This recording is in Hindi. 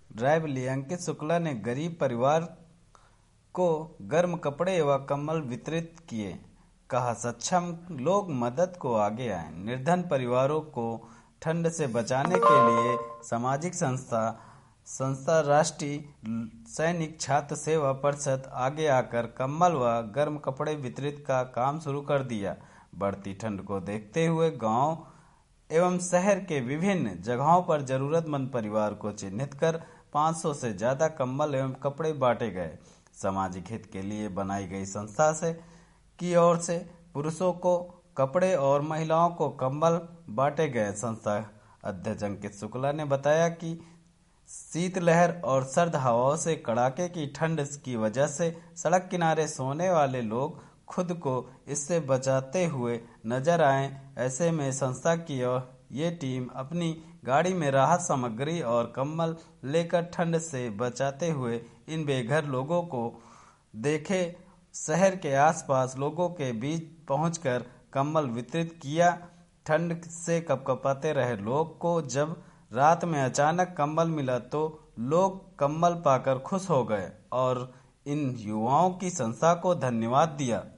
ड्राइव ली। अंकित शुक्ला ने गरीब परिवार को गर्म कपड़े एवं कंबल वितरित किए। कहा, सक्षम लोग मदद को आगे आए। निर्धन परिवारों को ठंड से बचाने के लिए सामाजिक संस्था राष्ट्रीय सैनिक छात्र सेवा परिषद आगे आकर कंबल व गर्म कपड़े वितरित का काम शुरू कर दिया। बढ़ती ठंड को देखते हुए गांव एवं शहर के विभिन्न जगहों पर जरूरतमंद परिवार को चिन्हित कर 500 से ज्यादा कंबल एवं कपड़े बांटे गए। सामाजिक हित के लिए बनाई गई संस्था की ओर से पुरुषों को कपड़े और महिलाओं को कंबल बांटे गए। संस्था अध्यक्ष अंकित शुक्ला ने बताया कि शीतलहर और सर्द हवाओं से कड़ाके की ठंड की वजह से सड़क किनारे सोने वाले लोग खुद को इससे बचाते हुए नजर आए। ऐसे में संस्था की ये टीम अपनी गाड़ी में राहत सामग्री और कंबल लेकर ठंड से बचाते हुए इन बेघर लोगों को देखे शहर के आसपास लोगों के बीच पहुंचकर कंबल वितरित किया। ठंड से कपकपाते रहे लोग को जब रात में अचानक कंबल मिला तो लोग कंबल पाकर खुश हो गए और इन युवाओं की संस्था को धन्यवाद दिया।